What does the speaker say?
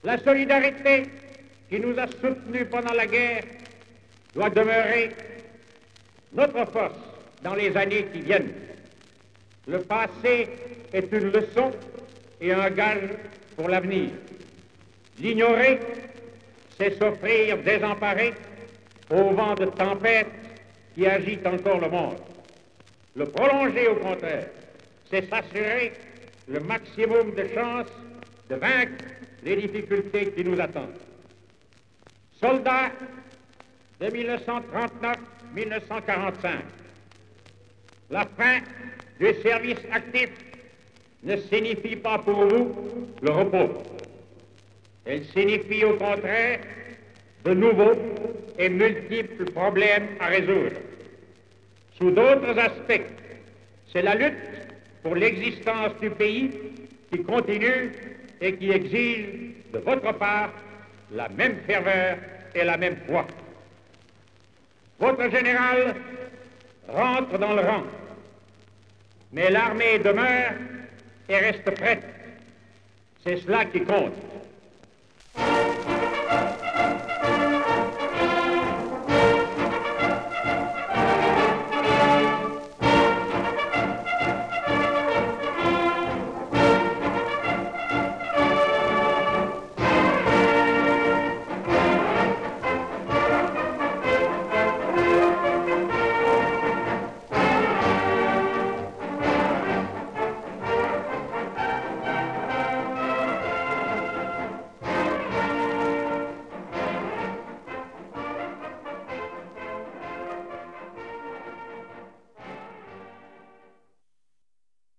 La solidarité qui nous a soutenus pendant la guerre doit demeurer notre force dans les années qui viennent. Le passé est une leçon et un gage pour l'avenir. L'ignorer, c'est s'offrir désemparé au vent de tempête qui agite encore le monde. Le prolonger, au contraire, c'est s'assurer le maximum de chances de vaincre les difficultés qui nous attendent. Soldats de 1939-1945, la fin du service actif ne signifie pas pour vous le repos. Elle signifie au contraire de nouveaux et multiples problèmes à résoudre. Sous d'autres aspects, c'est la lutte pour l'existence du pays qui continue et qui exige de votre part la même ferveur et la même foi. Votre général rentre dans le rang, mais l'armée demeure et reste prête. C'est cela qui compte.